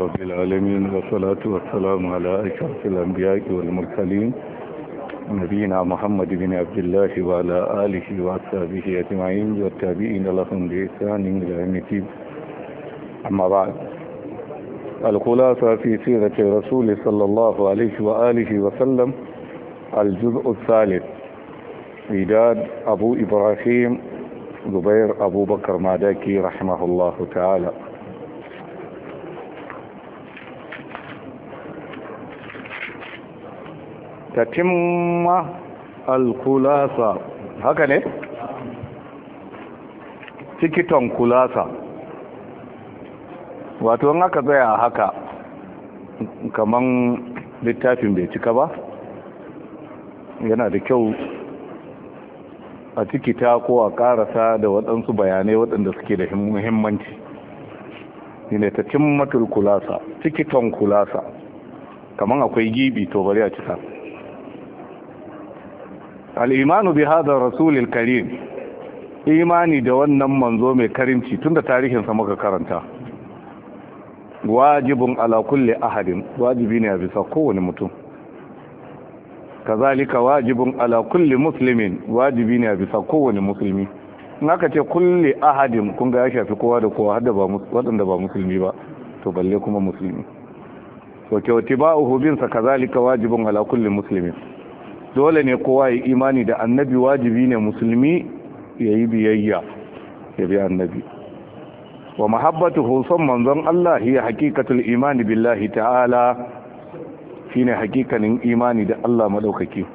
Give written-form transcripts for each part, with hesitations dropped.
رب العالمين والصلاة والسلام على أشرف الأنبياء والمرسلين نبينا محمد بن عبد الله وعلى آله وأصحابه أجمعين والتابعين لهم بإحسان إلى يوم الدين. أما بعد، الخلاصة في سيرة الرسول صلى الله عليه وآله وسلم، الجزء الثالث، إعداد أبو إبراهيم زبير أبو بكر ماداكي رحمه الله تعالى. tatimma al-kulasa, haka ne? Tikiton kulasa, wato in aka tsaya haka kaman littafin bai cika ba, yana da kyau a tikita ko a karasa da waɗansu bayanai waɗanda suke da muhimmanci. ne tatimmatul kulasa, tikiton kulasa, kaman akwai gibi to bari a cika. al'imanu bi hada rasulil karim, imani da wannan manzo mai karimci tunda tarihinsa muka karanta, wajibin ala kulli ahadin, wajibi ne a bisa kowane mutum, kazalika wajibin ala kulli muslimin, wajibi ne a bisa kowane musulmi. in aka ce kulli ahadin kun ga ya shafi kowa da kowa hada ba waɗanda ba musulmi ba, to balle kuma musulmi. wa kyawtiba'uhu binsa kazalika wajibin ala kulli muslimin, dole ne kowa ya imani da annabi, wajibi ne musulmi ya yi biyayya ya bi annabi. wa mahabbatuhu son manzon Allah hiya haqiqatul imani billahi ta'ala, shine hakikanin imani da Allah madaukaki.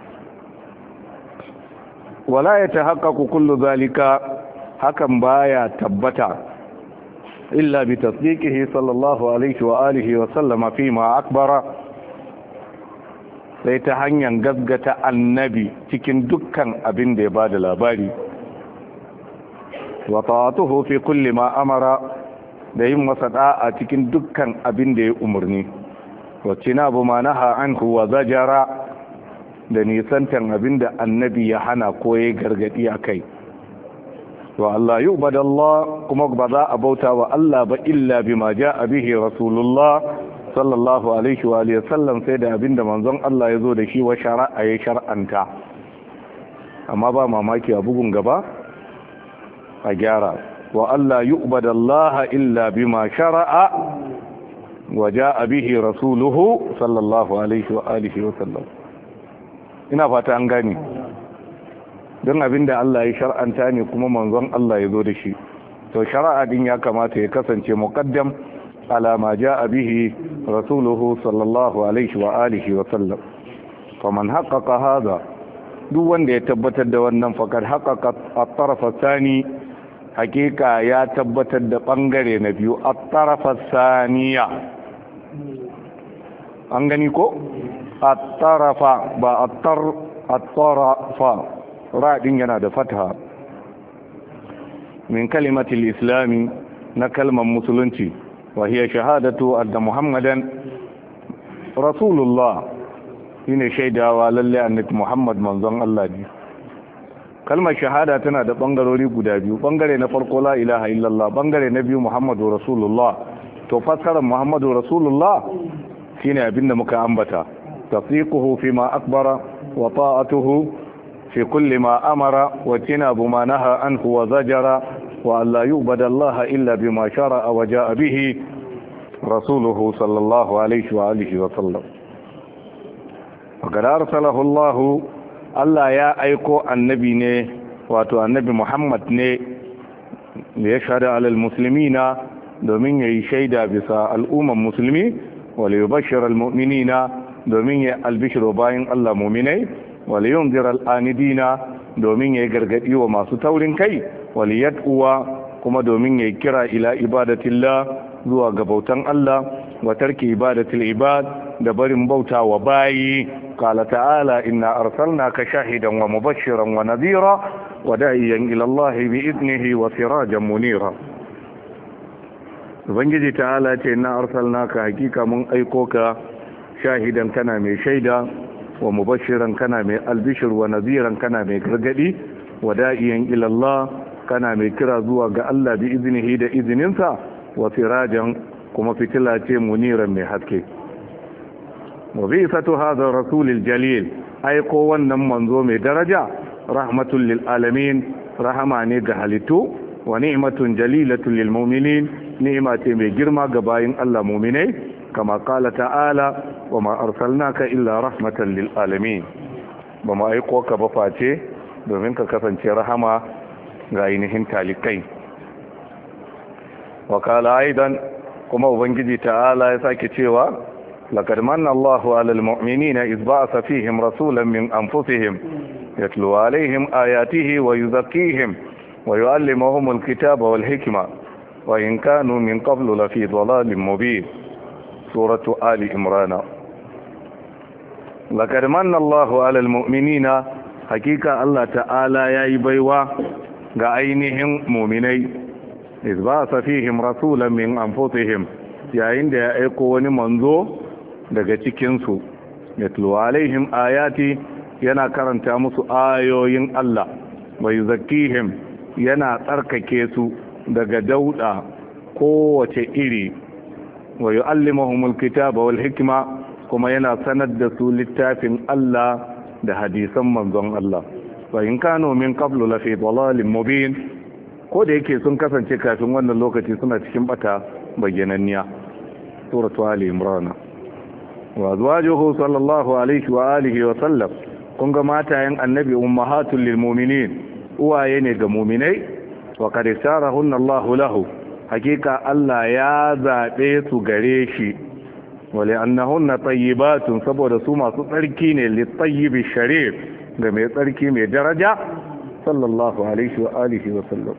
wala yatahaqqaqu kullu zalika, hakan baya tabbata illa bi tasdiqihi sallallahu alaihi wa alihi wa sallama fi ma akbara, sai ta hanyar gaggata annabi cikin dukkan abin da ya ba da labari, wa ta'atuhu fi kulli ma amara, da yin masa da'a cikin dukkan abin da ya umarni, wa cinabu ma naha anhu wa zajara, da nisantan abin da annabi ya hana ko ya gargadi akai. wa Allah yu'badallah, kuma ba za a bauta wa Allah ba illa bima ja'a bihi rasulullah sallallahu alaihi wa sallam, sai da abinda manzon Allah ya zo da shi wa shari'a ya shar'anta. amma ba mamaki a bugun gaba a gyara, wa Allah yu'badallaha illa bima shara'a wa ja'a bihi rasuluhu sallallahu alaihi wa sallam. ina fata an gani, don abinda Allah ya shar'anta ne kuma manzon Allah ya zo da shi, to shari'a din ya kamata ya kasance muqaddam على ما جاء به رسوله صلى الله عليه وآله وسلم. فمن حقق هذا، duk wanda ya tabbatar da wannan, fakar haƙaƙa at-tarafa thani, hakika ya tabbatar da bangare na biyu, at-tarafa thaniya. an gani ko? at-tarafa ba at-tarafa, ra din yana da fatha, min kalimatil islami, na kalmar musulunci, وهي شهادة أن محمدا رسول الله، هنا شهادة ولله أنك محمد منزل الله دي. كلمة شهادة تنا ده بانغروري غدا بيو، بانغري نفرق لا إله إلا الله، بانغري نبي محمد رسول الله. تفسر محمد رسول الله هنا أبن مكا أنبتا، تصديقه فيما أكبر وطاعته في كل ما أمر واجتناب ما نهى عنه وزجر، وأن لا يعبد الله إلا بما شرع وجاء به رسوله صلى الله عليه وآله وسلم. وقد أرسله الله، الله يا أيكو النبي نه واتو النبي محمد نه، ليشهد على المسلمين، دومين يشهد بسا الأمم المسلمين، وليبشر المؤمنين، دومين البشر باين الله مؤمنين، ولينذر الآندين، domin ya yi gargadi wa masu taurin kai, waliyad'uwa, kuma domin ya yi kira ila ibadatillah, zuwa ga bautan Allah, wa tarki ibadatil ibad, da barin bauta wa bayi. qala ta'ala inna arsalnaka shahidan wa mubashiran wa nadhira wa da'iyan ila Allah bi idnihi wa sirajan munira. ubangiji ta'ala ce inna arsalnaka, hakika mun aiko ka, shahidan kana mai shaida, wa mubashiran kana mai albishir, wa nadhiran kana mai gargadi, wa da'iyan ila Allah kana mai kira zuwa ga Allah bi iznihi da izininsa, wa sirajan kuma fitila ce muniran mai haske. wa bi'satu hadha rasulil jalil aiko wannan manzo mai daraja rahmatul lil alamin, rahama ne ga halittu, wa ni'matun jalilatun lil mu'minin, ni'ima ce mai girma ga bayin Allah mu'minai, kama qala ta'ala wa ma arsalnaka illa rahmatan lil alamin. ba ma aiko ka ba face domin ka kasance rahama ga ainihin talikai. wa qala aidan, kuma ubangiji ta'ala ya sake cewa laqad manna Allahu 'alal mu'minina idh ba'atha fihim rasulan min anfusihim yatlu 'alayhim ayatihi wa yuzakkihim wa yu'allimuhum al-kitaba wal hikma wa in kanu min qablu lafi dhalalin mubin. suratu ali imran. laqad manna Allahu 'alal mu'minina, hakika Allah ta'ala yayi baiwa ga ainihin mu'minai idh ba'atha fihim rasulan min anfusihim, yayin da ya aiko wani manzo daga cikinsu, yatlu alaihim ayati, yana karanta musu ayoyin Allah, wa yuzakkihim, yana tsarkake su daga dauda kowace iri, wa yu'allimuhumul kitaba wal hikma, kuma yana sanar da su littafin Allah da hadisan manzon Allah. wa in kanu min qablu la fi dalalin mubin, ko da yake sun kasance kafin wannan lokaci suna cikin bata bayyananniya. suratu ali imran. wa azwajuhu sallallahu alaihi wa alihi wa sallam, kun ga matayen annabi ummahatul lil mu'minin, uwaye ne ga mu'minai. wa qad sarahunna Allahu lahu, hakika Allah ya zabe su gare shi. wa li annahunna tayyibatun, saboda su masu tsarki ne, li tayyibi sharif, ga mai tsarki mai daraja sallallahu alaihi wa alihi wa sallam.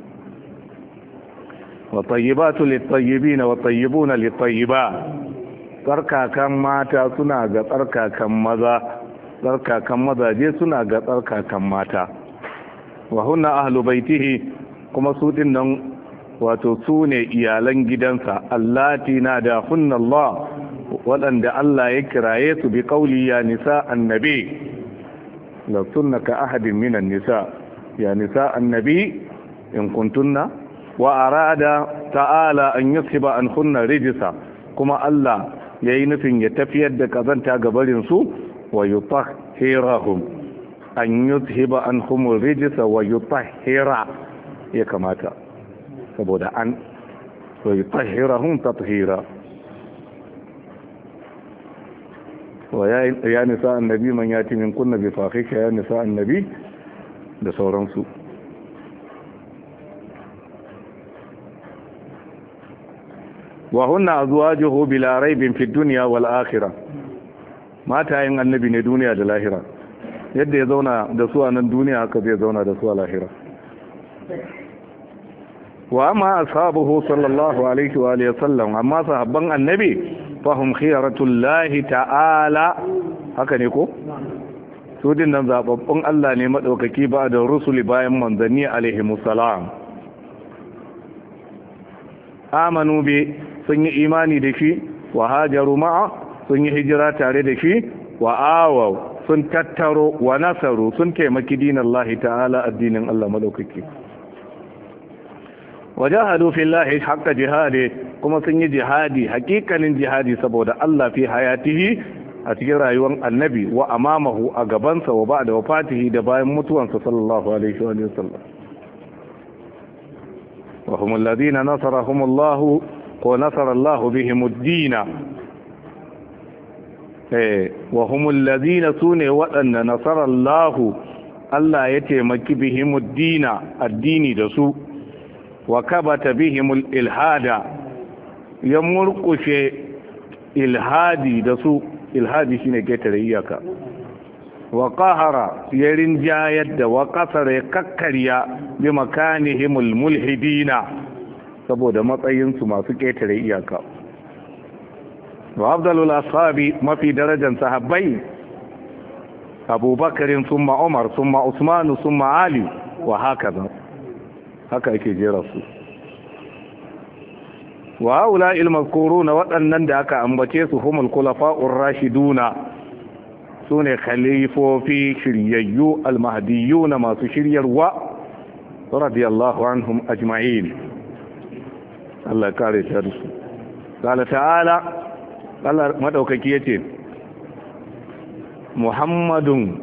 wa tayyibatu lit tayyibina wa tayyibuna lit tayyibat, tsarkakan mata suna ga tsarkakan maza, tsarkakan mazaje suna ga tsarkakan mata. wa hunna ahlu baitihi, kuma su din nan wato su ne iyalan gidansa, allati nada hunna Allah, waɗanda Allah ya kiraye su bi qauli ya nisa annabi la sunna ka ahadin minan nisa, ya nisa annabi in kuntunna, wa arada ta'ala an yushiba an kunna rijisa, kuma Allah ya yi nufin ya tafiyar da kazanta gabarinsu, wa yutahhirahum, an yuzhiba anhum rijsa wa yutahhira ya kamata, saboda an wa yutahhirahum tathira. wa ya nisa annabi man yati min kunna bi fahisha, ya nisa annabi da sauransu. wa hunna azwajuhu bila raibin fi dunya wal akhirah, matayen annabi ne duniya da lahira. yadda ya zauna da su a nan duniya haka zai zauna da su a lahira. wa amma ashabuhu sallallahu alaihi wa alihi sallam, amma sahabban annabi fahum khiyaratullahi ta'ala, haka ne ko su din nan zababbun Allah ne madaukaki ba da rusuli bayan manzanni alaihi musallam. amanu bi, sun yi imani da shi, wa hajaru ma'a, sun yi hijira tare da shi, wa awaw, sun tattaro, wa nasaru, sun taimaki dinin Allah ta'ala, addinin Allah madaukaki. wa jahadu fillahi haqqa jihadi, kuma sun yi jihadi, hakikanin jihadi saboda Allah fi hayatihi, a cikin rayuwar annabi, wa amamahu, a gabansa, wa ba'da wafatihi, da bayan mutuwansa sallallahu alaihi wa sallam. wa humul ladina nasarahumullahu, ko nasara Allah bihimud dina, wa humul ladina, sune waɗanda nasara Allah ya taimaki bihimud dina, addini da su, wa kabata bihimul ilhada, ya murkushe ilhadi da su. ilhadi shine ketare iyaka. wa qahara, ya rinjayar da, wa qasara, ya kakkarya bi makanihimul mulhidina, saboda matsayinsu masu ketare iyaka. wa afdalul ashabi, mafi darajar sahabbai abubakarin summa umar summa usmanu summa ali, wa hakaza, haka ake jera su. wa haula ilmazkuruna, waɗannan da aka ambace su humul khulafa'ur rashiduna, sune khalifofi shiryayyu almahdiyuna, masu shiryarwa, radiyallahu anhum ajma'in, Allah kare ta su. qala ta'ala Allah madaukaki yace Muhammadun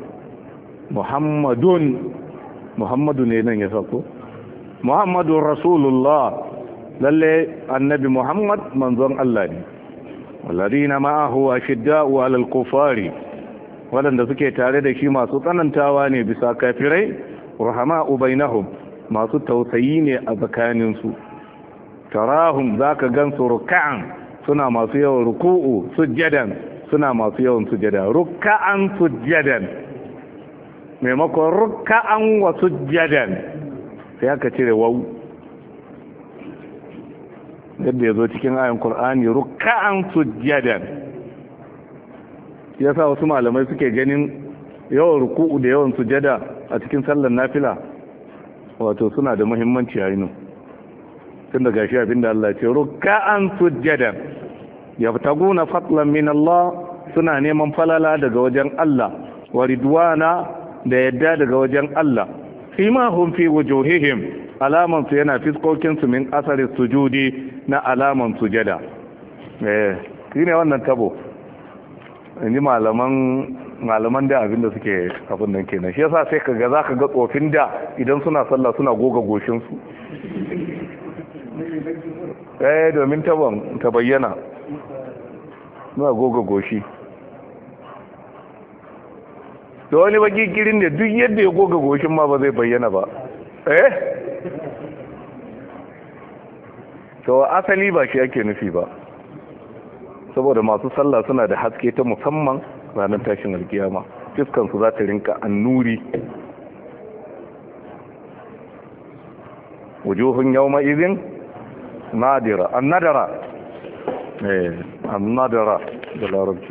Muhammadu ne nan ya sako Muhammadun Rasulullah lalle annabi Muhammad manzon Allah ne walladina ma'ahu ashidda'u 'alal kufari wadanda suke tare da shi masu tsanantawa ne bisa kafirai rahama'u bainahum masu tausayi ne a tsakaninsu tarahum zaka gansu ruk'an suna masu yawan ruku'u sujjadan suna masu yawan sujjada ruk'an sujjadan maimakon ruk'an wa sujjadan sai aka cire wawu yadda ya zo cikin ayin Kur'ani ruk'an sujjadan yasa wasu malamai suke ganin yawan ruku'u da yawan sujjada a cikin sallar nafila wato suna da muhimmanci a yinu tun da gashi abinda Allah ce ruk'an sujjadan yabtaguna fadlan min Allah suna neman falala daga wajen Allah wa ridwana da yadda daga wajen Allah fima hum fi wujuhihim alaman su yana fiskokin su min asari sujudi na alaman sujada shine wannan tabo ni malaman da abinda suke abin nan kenan shi yasa sai kaga zaka ga tsofin da idan suna sallah suna goga goshin su domin tabon ta bayyana suna goga goshi da wani baki kirin da duk yadda ya goga goshin ma ba zai bayyana ba to asali ba shi ake nufi ba saboda masu sallah suna da haske ta musamman ranar tashin alkiyama fiskansu za ta rinka annuri wujuhun yawma idin nadira annadara annadara da larabci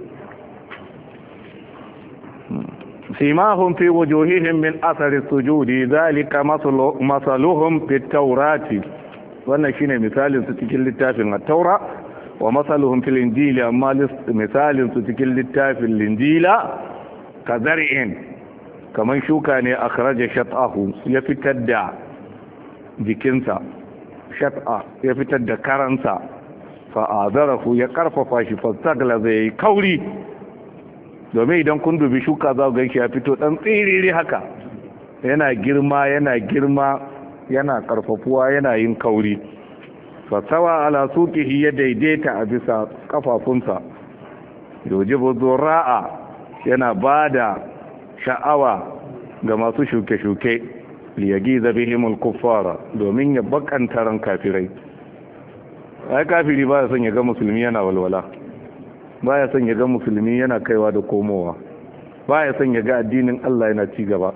سيماهم في وجوههم من أثر السجود ذلك مثلهم في التوراة wannan shine misalin su cikin littafin at-taura wa masaluhum fil injili amma misalin su cikin littafin linjila kazar'in kaman shuka ne akhraja shat'ahu ya fitar da jikinsa shat'a ya fitar da karansa fa azarahu ya karfafa shi fastagla zai kauri domin idan kun dubi shuka za ku ganshi ya fito dan tsiriri haka yana girma yana karfafuwa yana yin kauri fasawa ala suqihi ya daidaita a bisa kafafunsa yujibu zura'a yana bada sha'awa ga masu shuke-shuke liyagiza bihimul kuffara domin ya bakanta ran kafirai ai kafiri ba ya son ya ga musulmi yana walwala ba ya son ya ga musulmi yana kaiwa da komowa ba ya son ya ga addinin Allah yana ci gaba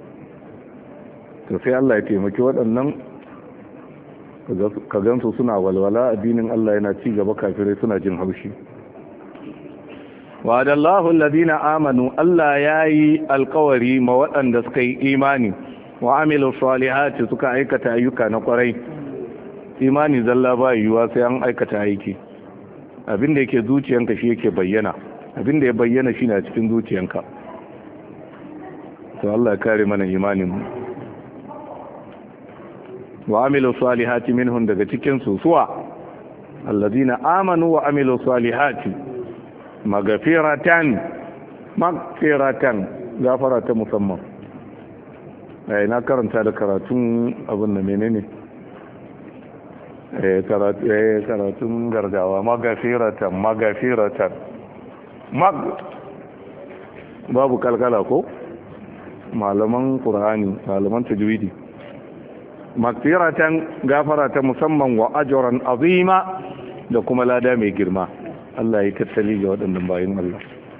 to sai Allah ya taimaki waɗannan ka gansu suna walwala addinin Allah yana ci gaba kafirai suna jin haushi wa'adallahu alladhina amanu Allah yayi alƙawari ma waɗanda suka yi imani wa amilu salihati suka aikata ayyuka na kwarai imani zalla ba yiwuwa sai an aikata aiki abinda yake zuciyanka shi yake bayyana abinda ya bayyana shine a cikin zuciyanka to Allah ya kare mana imanin mu wa amilu salihati minhum daga cikin su suwa alladhina amanu wa amilu salihati magfiratan gafara ta musamman na karanta da karatun abin da menene karatun gargawa magafiratan babu kalkala ko malaman qur'ani malaman tajwidi magfiratan gafara ta musamman wa ajran azima da kuma lada mai girma Allah ya tattali ga waɗannan bayin Allah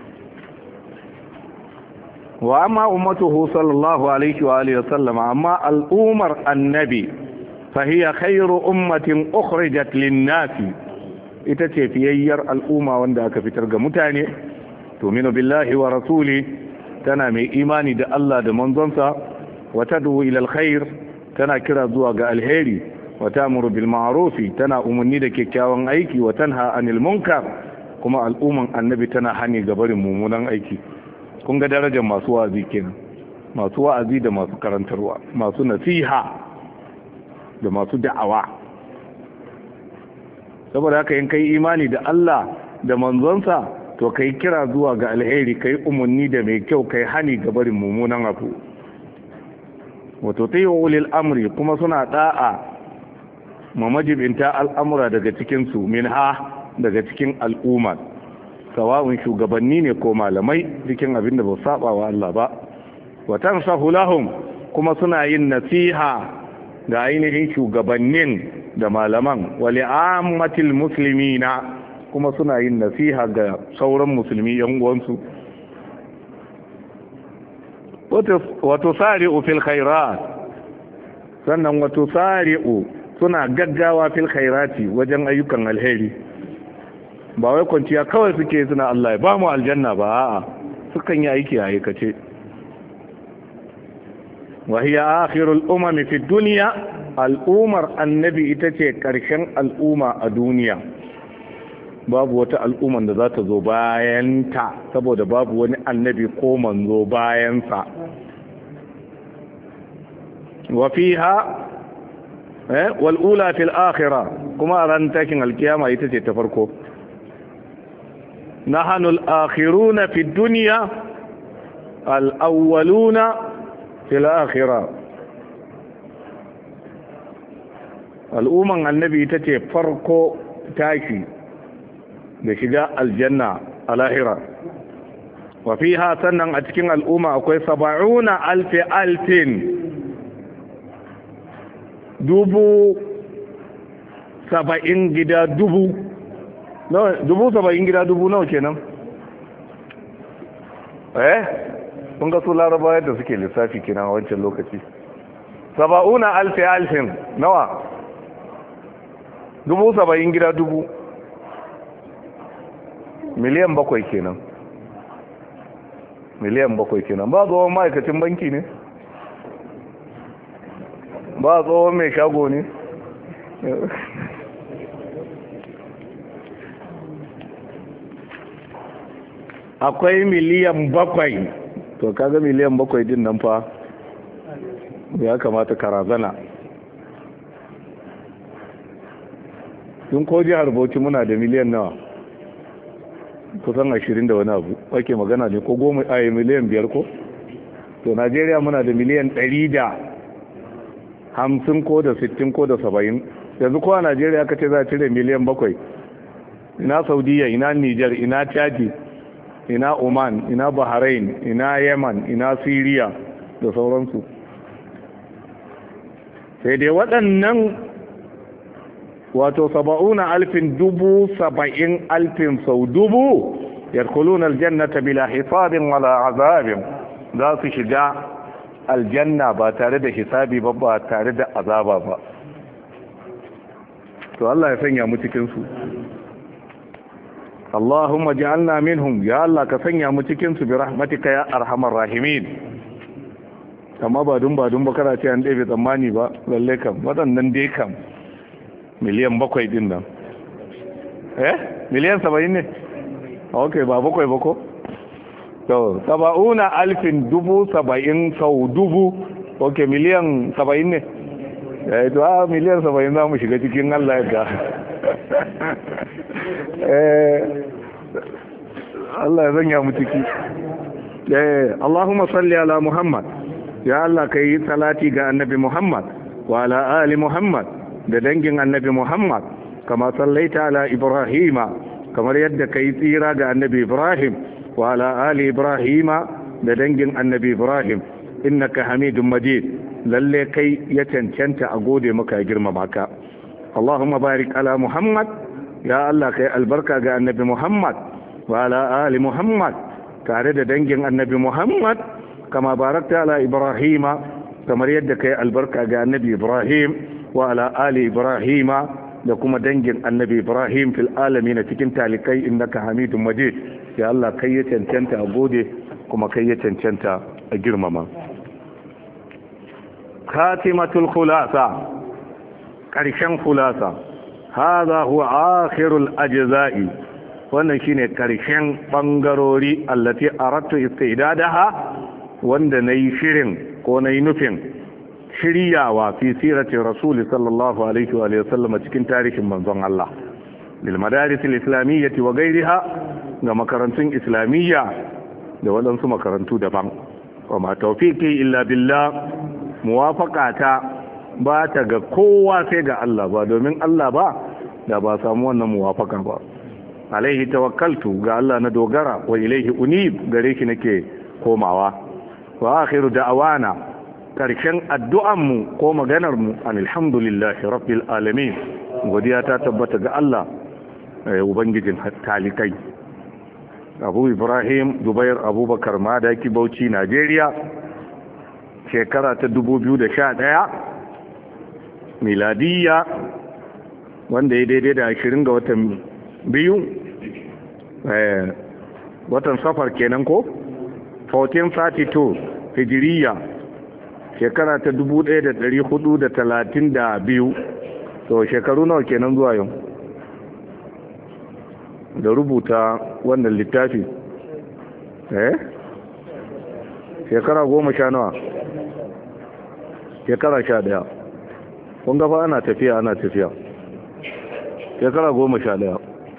wa amma ummatuhu sallallahu alaihi wa alihi wasallam amma al'umar annabi fa hiya khairu ummatin ukhrijat lin-nasi ita ce fiyayyar al'umma wanda aka fitar ga mutane tu'minu billahi wa rasuli tana mai imani da Allah da manzonsa wa tad'u ila al-khair tana kira zuwa ga alheri wa ta'muru bil ma'ruf tana umarni da kyakkyawan aiki wa tanha anil munkar kuma al'umman annabi tana hani ga barin mummunan aiki kun ga darajar masu wa'azi kenan masu wa'azi da masu karantarwa masu nasiha da masu da'awa saboda haka in kai imani da Allah da manzonsa to kai kira zuwa ga alheri, kai umarni da mai kyau, kai hani ga barin mummunan abu. wato tayi ulil amri kuma suna da'a mamajibinta al'amura daga cikin su minha daga cikin al'umma, sawa'un shugabanni ne ko malamai, cikin abin da ba saba wa Allah ba. wa tansahu lahum kuma suna yin nasiha ga ainihin shugabannin da malaman, wa li'ammatil muslimina kuma suna yin nasiha ga sauran musulmi yan uwansu. wato sari'u fil khairat, sannan wato sari'u suna gaggawa fil khairati wajen ayyukan alheri. ba wai kwanciya kawai suke suna Allah ya ba mu aljanna ba, a'a sukan yi aiki a aikace. wa hiya akhirul umami fi dunya, al'umar annabi ita ce karshen al'umma a duniya. babu wata al'umman da za ta zo bayanta, saboda babu wani annabi ko manzo bayansa. wa fiha wal ula fil akhirah, kuma a ran takin alkiyama ita ce ta farko. nahnu al akhiruna fi dunya al awwaluna fil akhirah. al'umman annabi ita ce farko tashi da shiga aljanna a lahira. wa fiha, sannan a cikin al'umma akwai 70,000 70 gida dubu. 70 gida dubu nawa kenan? kun ga su laraba yadda suke lissafi kenan a wancan lokaci. 70,000 nawa? 70 gida dubu, miliyan 7 kenan. miliyan 7 kenan. ba tsohon ma'aikacin banki ne, ba tsohon mai shago ne. akwai miliyan 7. to kaga miliyan 7 din nan fa ya kamata karazana. tun ko jihar Bauchi muna da miliyan nawa? kusan 20 da wani abu ake magana ne, ko goma a miliyan 5 ko? to Najeriya muna da miliyan 150 ko da 60 ko da 70. yanzu ko a Najeriya ka ce za a cire miliyan 7, ina Saudiya, ina Niger, ina Chadi, ina Oman, ina Bahrain, ina Yemen, ina Syria da sauransu. sai dai waɗannan wato 70,000 sau dubu yadkhuluna aljannata bila hisabin wala azabin, za su shiga aljanna ba tare da hisabi ba, ba tare da azaba ba. to Allah ya sanya mu cikin su. Allahumma ja'alna minhum, ya Allah ka sanya mu cikin su bi rahmatika ya arhamar rahimin. amma ba dun ba kana ce an ɗebe tsammani ba, lalle kam waɗannan dai kam miliyan 7 din nan. miliyan 70 ne? ok, ba 7 ba ko? to 70,000 sau dubu, ok, miliyan 70 ne? to a miliyan 70 za mu shiga cikin Allah yadda. Allah ya zanya mu ciki. Allahumma salli ala Muhammad, ya Allah ka yi salati ga annabi Muhammad wa ala ali Muhammad da dangin annabi Muhammad, kama sallaita ala Ibrahima, kamar yadda ka yi tsira ga annabi Ibrahim, wa ala ali Ibrahima da dangin annabi Ibrahim, innaka hamidun majid, lalle kai ya cancanta a gode maka, girmama ka. Allahumma barik ala Muhammad, ya Allah kai albarka ga annabi Muhammad wa ala ali Muhammad, tare da dangin annabi Muhammad, kama barakta ala Ibrahima, kamar yadda kai albarka ga annabi Ibrahim wa ala ali Ibrahima da kuma dangin annabi Ibrahim fil alamin, cikin talikai, innaka hamidun majid. Ya Allah kai ya cancanta a gode kuma kai ya cancanta a girmama. khatimatul khulasa, karshen khulasa. hadha huwa akhirul ajza'i, wannan shine karshen bangarori allati aradtu istidadaha, wanda nayi shirin ko nayi nufin shiryawa fi sirati rasul sallallahu alaihi wa sallam, cikin tarihin manzon Allah. lil madaris al-islamiyyah wa ghayriha ga makarantun islamiyya da waɗansu makarantu daban wa ma tawfiqi illa billah muwafaqata ba ta ga kowa sai ga Allah ba domin Allah ba da ba samu wannan muwafaka ba alaihi tawakkaltu ga Allah na dogara wa ilaihi unib gare shi nake komawa wa akhiru da'awana karshen addu'anmu ko maganarmu alhamdulillahi rabbil alamin godiya ta tabbata ga Allah ubangijin talikai Abu Ibrahim Zubair Abubakar Madaki Bauchi Najeriya shekara ta 2011 miladiyya wanda ya daidai da 20 ga watan biyu watan safar kenan ko 1432 hijiriya shekara ta 1432 to shekaru nawa kenan zuwa yau da rubuta wannan littafi shekara 10 nawa shekara 11 kun gafa ana tafiya shekara 11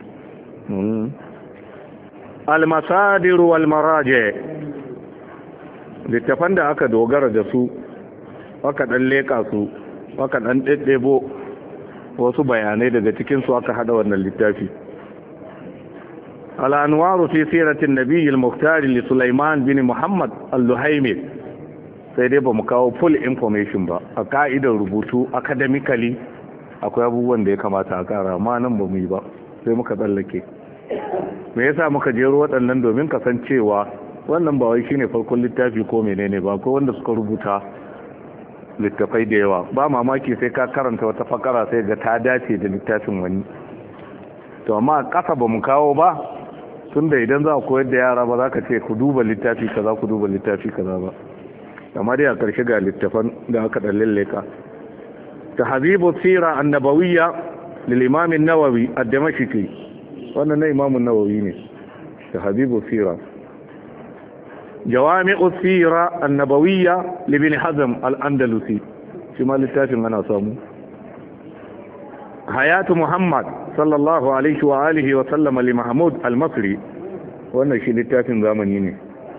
al-masadir wal maraji littafan da aka dogara da su aka dan leka su aka dan daddebo wasu bayanai daga cikin su aka hada wannan littafi al-anwaru fi siratin nabiy al-mukhtar li Sulaiman bin Muhammad al-Luhaimi sai dai ba mu kawo full information ba a ka'idar rubutu academically akwai abubuwan da ya kamata a kara amma nan ba mu yi ba sai muka tsallake me yasa muka jero waɗannan domin kasancewa wannan ba wai shine farkon littafi ko menene ba ko wanda suka rubuta littafai da yawa ba mamaki sai ka karanta wata fakara sai ga ta dace da littafin wani to amma kasa ba mu kawo ba tunda idan za ku koyar da yara ba za ka ce ku duba littafi kaza ku duba littafi kaza ba amma dai a karshe ga littafan da aka dan lalleka tahzibu sira annabawiyya lil imam an-nawawi ad-damashqi wannan na imam an-nawawi ne tahzibu sira jawami'u sira annabawiyya li ibn hazm al-andalusi shi ma littafin ana samu hayatu muhammad sallallahu alaihi wa alihi wa sallam li mahmud al-masri wannan shi littafin zamani ne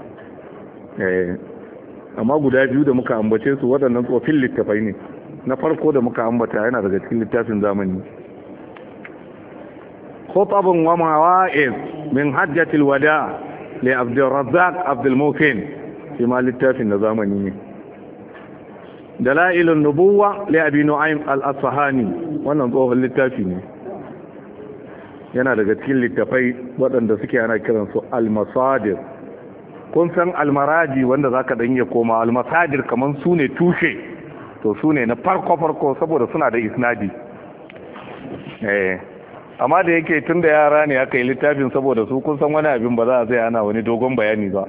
amma guda biyu da muka ambace su waɗannan tsofin littafai ne na farko da muka ambata yana daga cikin littafin zamani khutabun wa mawa'iz min hajjatil wada li Abdurrazzaq Abdul Mutin shi ma littafin na zamani ne dalailun nubuwa li Abi Nu'aym al-Asfahani wannan tsohon littafi ne yana daga cikin littafai waɗanda suke ana kiransu al-masadir kun san almaraji wanda zaka dan iya koma almasadir kaman su ne tushe to su ne na farko saboda suna da isnadi amma da yake tunda yara ne aka yi littafin saboda su kun san wani abin ba za a zai ana wani dogon bayani ba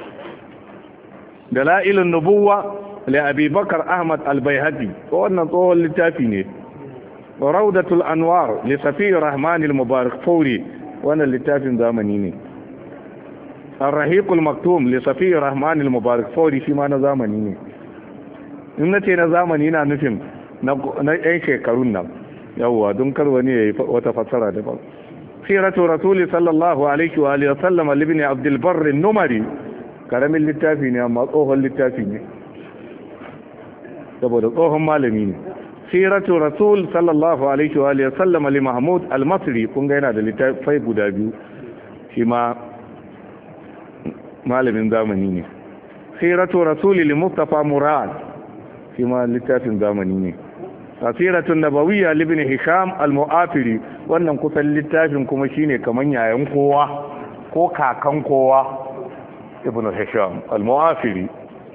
dalailun nubuwa li Abi Bakar Ahmad al-Baihaqi wannan tsohon littafi ne Rawdatul Anwar li Safi Rahman al-Mubarak Fawri wannan littafin zamani ne الرحيق المكتوم لصفي الرحمن المبارك فوري shi ma na zamani ne in nace na zamani na nufin na ɗan shekarun nan yawwa don kar wani yayi wata fassara daban siratu rasuli sallallahu alaihi wa alihi wasallam ibn Abdul Barr an-Numari karamin littafi ne amma tsohon littafi ne saboda tsohon malami ne siratu rasul sallallahu alaihi wa alihi wasallam li Mahmud al-Masri kun ga yana da littafai guda biyu shi ma malamin zamani ne siratu rasuli li Mustafa Murad shi ma littafin zamani ne asiratun nabawiyya ibn Hisham al-Mu'afiri wannan kusan littafin kuma shine kaman yayan kowa ko kakan kowa ibn Hisham al-Mu'afiri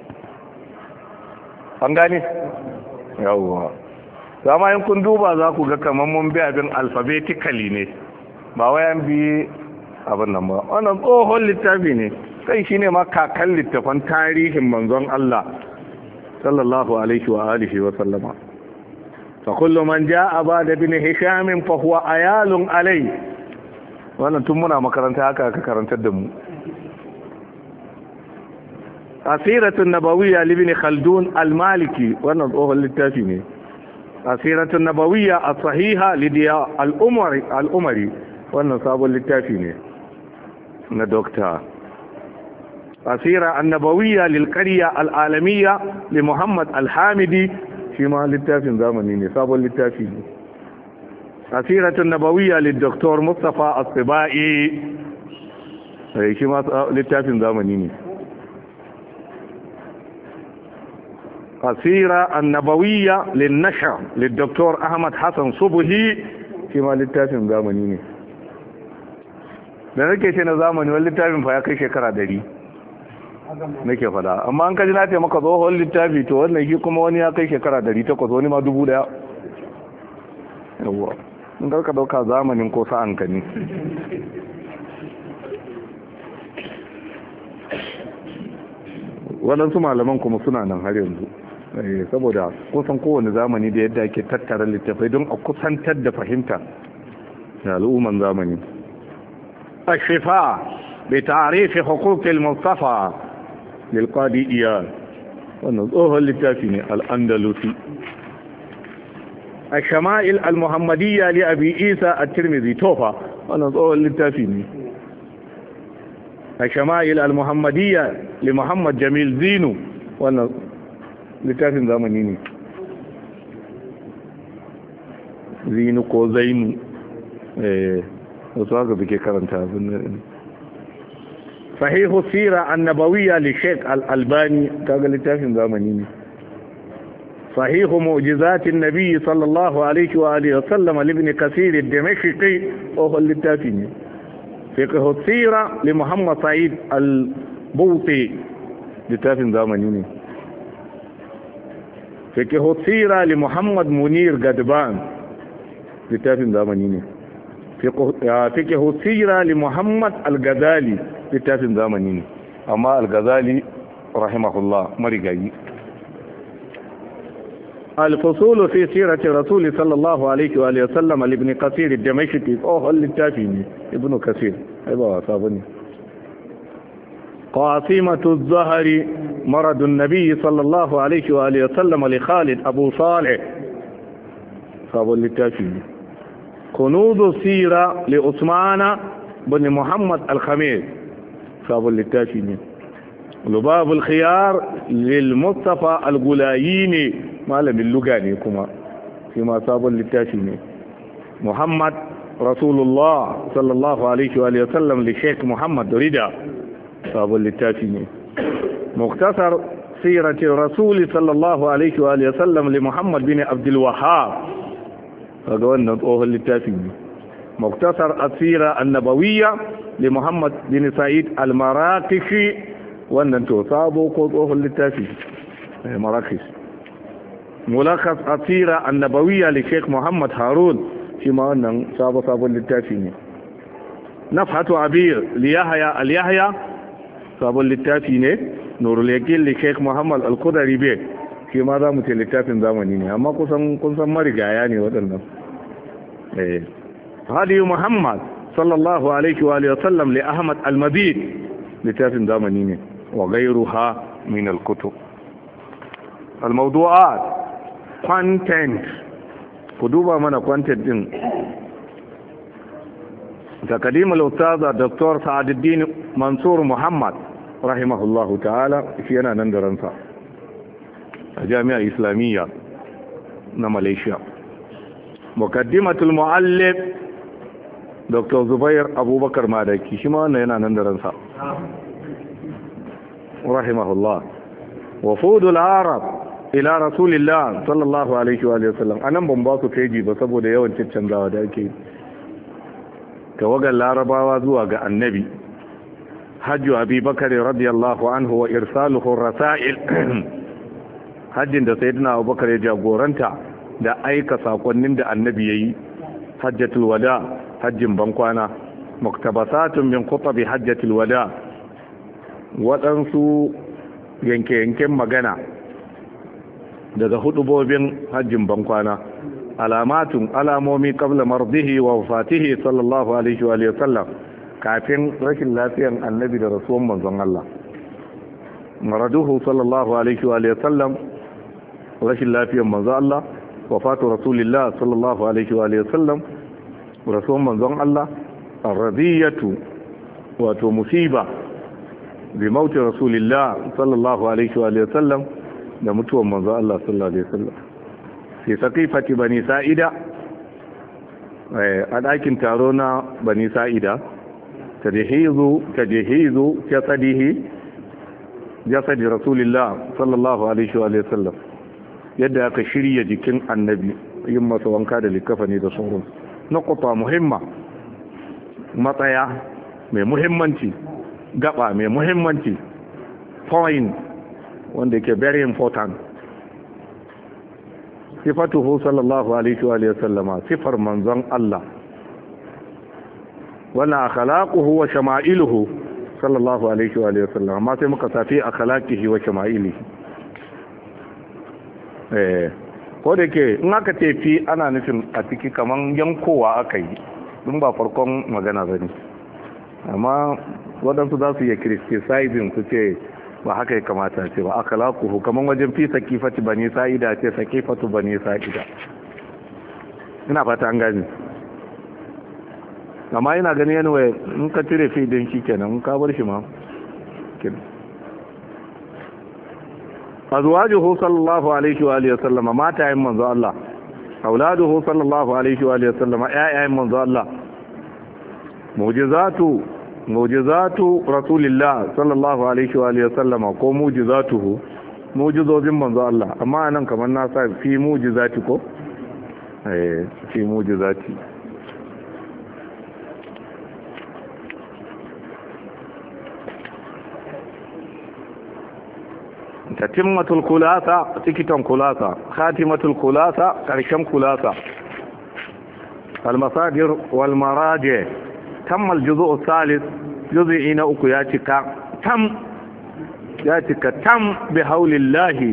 an gane yawwa zama in kun duba za ku ga kaman mun bi abin alphabetically ne ba wayan bi abin nan ba wannan tsohon littafi ne kai shine ma kakan littafan tarihin manzon Allah sallallahu alaihi wa alihi wa sallama fa kullu man jaa ba'da ibn Hisham fa huwa ayalun alai wannan tun muna makaranta haka aka karantar da mu asiratun nabawiyya li ibn Khaldun al-Maliki wannan tsohon littafi ne asiratun nabawiyya as-sahiha lidiya al-umari wannan sabon littafi ne na dokta. asira annabawiyya lil qarya al-alamiyya li Muhammad al-Hamidi shi ma littafin zamani ne, sabon littafi ne. asiratun nabawiyya lil Dr. Mustafa as-Sibai shi ma littafin zamani ne. asira annabawiyya lin nashr lil Dr. Ahmad Hassan Subhi shi ma littafin zamani ne. da nake ce na zamani wani littafin fa ya kai shekara 100 nake fada, amma an kaji na ce maka tsohon littafi to wannan shi kuma wani ya kai shekara 800 wani ma 1000. yawwa in ka dauka zamanin ko sa'an ka ne. waɗansu malaman kuma suna nan har yanzu, saboda kusan kowane zamani da yadda ake tattara littafai don a kusantar da fahimta da al'umman zamani. الشفاء بتعريف حقوق المصطفى للقاضي إياد ونظوه اللتافين الأندلسي. الشمائل المحمدية لأبي عيسى الترمذي توفى ونظوه اللتافين. الشمائل المحمدية لمحمد جميل زينو ونظوه زمنيني زينو كو زينو wasu haka suke karanta abin. sahihu sira annabawiyya li Sheikh al-Albani kaga littafin zamani ne. sahihu mu'jizatin nabiy sallallahu alaihi wa alihi wa sallam ibn Kathir ad-Dimashqi wa littafi ne. fiqhu sira li Muhammad Sa'id al-Buti littafin zamani ne. fiqhu sira li Muhammad Munir Gadban littafin zamani ne. fiqhu sira li Muhammad al-Ghazali littafin zamani ne, amma al-Ghazali rahimahullah marigayi. al-fusul fi sirati rasul sallallahu alaihi wa sallam ibn Kathir ad-Dimashqi littafi ne ibn Kathir ai ba wasa bane. qasimatu az-zahri marad an-nabi sallallahu alaihi wa sallam li Khalid Abu Salih sabon littafi ne. كنوز السيرة لعثمان بن محمد الخميس صاب للتاشيني. لباب الخيار للمصطفى الغلاييني معلم اللغاني كما فيما صاب للتاشيني. محمد رسول الله صلى الله عليه وآله وسلم لشيخ محمد رضا صاب للتاشيني. مختصر سيرة الرسول صلى الله عليه وآله وسلم لمحمد بن عبد الوهاب kaga wannan tsohon littafi ne. muktasar asira annabawiyya li Muhammad bin Sa'id al-Maraqishi wannan to sabo ko tsohon littafi Maraqish. mulakhas asira annabawiyya li Sheikh Muhammad Harun shi ma wannan sabon littafi ne. nafhatu abir li Yahya al-Yahya sabon littafi ne. nurul yaqin li Sheikh Muhammad al-Qudari be shi ma za mu ce littafin zamani ne, amma kun san marigaya ne waɗannan. hadi Muhammad sallallahu alaihi wa sallam li Ahmad al-Mabid littafin zamani ne. wa ghayruha min al-kutub. al-mawdu'at content ku duba mana content din. taqdim al-ustaz Dr. Sa'aduddin Mansur Muhammad rahimahullahu ta'ala shi yana nan da ransa a jami'a islamiyya na Malaysia. mukaddimatul muallif Dr. Zubair Abubakar Madaki shi ma wannan yana nan da ransa rahimahullah. wafudul arab ila rasulillah sallallahu alaihi wa sallam anan ban ba su feji ba saboda yawan canzawa da ake. tawagar larabawa zuwa ga annabi. hajju abi bakar radiyallahu anhu wa irsaluhu rasail hajjin da sayyidina abubakar ya jagoranta da aika sakonnin da annabi yayi. hajjatul wada hajjin bankwana. muktabasatun min khutabi hajjatul wada waɗansu yanke-yanken magana daga hudubobin hajjin bankwana. alamomi qabla mardihi wa wafatihi sallallahu alaihi wa sallam kafin rashin lafiyan annabi da rasuwan manzon Allah. maraduhu sallallahu alaihi wa sallam rashin lafiyan manzon Allah wafatu rasulillah sallallahu alaihi wa sallam, rasuwan manzon Allah, ar-radiyatu wato musiba bi mauti rasulillah sallallahu alaihi wa sallam, da mutuwan manzon Allah sallallahu alaihi wa sallam fi saqifati bani sa'ida, a ɗakin taro na bani sa'ida, tajihizu jasadi rasulillah sallallahu alaihi wa sallam, yadda aka shirya jikin annabi, yin masa wanka da likafani da sauran nuqta muhimma, matsaya mai muhimmanci, gaba mai muhimmanci, point wanda ke very important. sifatuhu sallallahu alaihi wa sallama, sifar manzon Allah, wala akhlaquhu wa shama'iluhu sallallahu alaihi wa sallama, amma sai muka safi akhlaqihi wa shama'ilihi. Ko da ke in aka ce fi ana nufin a ciki kaman yankowa aka yi, dun ba farkon magana bane, amma waɗansu za su yi criticizing su ce ba haka ya kamata ce ba, akhlaquhu kaman wajen fi sakifati bani sa'ida ce sakifatu bani sa'ida. Ina fata an gani, amma ina gani anyway in ka cire fi din shi kenan, in ka bar shi ma kenan. azwajuhu sallallahu alaihi wa alihi wasallama, matayen manzo Allah, auladuhu sallallahu alaihi wa alihi wasallama, ƴaƴayen manzo Allah, mu'jizatu rasulillah sallallahu alaihi wa alihi wasallama, ko mu'jizatuhu, mu'jizozin manzo Allah, amma nan kamar na sa fi mu'jizati ko fi mu'jizati. tatimmatul kulasa, tikitan kulasa, khatimatul kulasa, karshen kulasa, almasadir wal maraji, tammal juz'u salis, juz'i na uku ya cika tam bi haulillahi.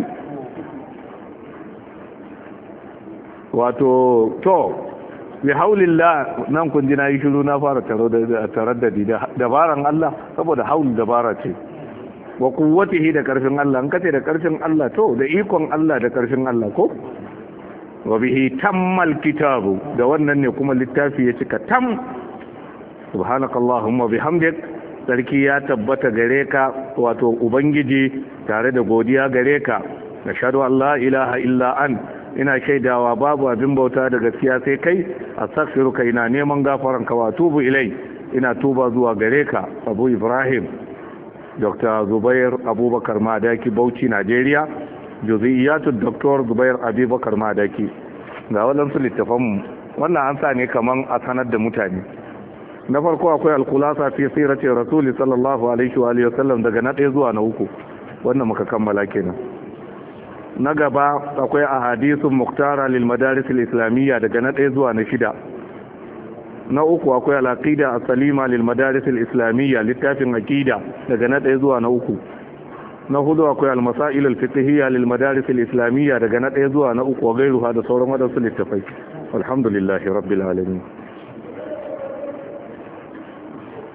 Wato to bi haulillah nan kun ji na yi shiru, na fara taraddadi da dabaran Allah, saboda haul dabara ce, wa kuwwatihi da karfin Allah. An kace da karfin Allah, to da ikon Allah da karfin Allah ko, wa bihi tammal kitabu, da wannan ne kuma littafi ya cika tam. subhanakallahumma bihamdik, sarki ya tabbata gare ka, wato ubangiji, tare da godiya gare ka. nashhadu an la ilaha illa an, ina shaidawa babu abin bauta da gaskiya sai kai. astaghfiruka, ina neman gafaranka, wa tubu ilai, ina tuba zuwa gare ka. Abu Ibrahim Dr. Zubair Abubakar Madaki, Bauchi, Najeriya. Juz'iyatu Dr. Zubair Abubakar Madaki. Ga waɗansu littafanmu, wannan an sa ne kaman a sanar da mutane. Na farko akwai al-khulasa fi sirati rasuli sallallahu alaihi wa alihi wasallam, daga na 1 zuwa na 3, wannan muka kammala kenan. Na gaba akwai ahadithun muktara lil madaris al-islamiyya, daga na 1 zuwa na 6. Na uku akwai al-aqida as-salima lil madaris al-islamiyya, littafin aqida, daga na 1 zuwa na 3. Na hudu akwai al-masail al-fiqhiyya lil madaris al-islamiyya, daga na 1 zuwa na 3, wa gairuha da sauran wadansu littafai. alhamdulillahi rabbil alamin.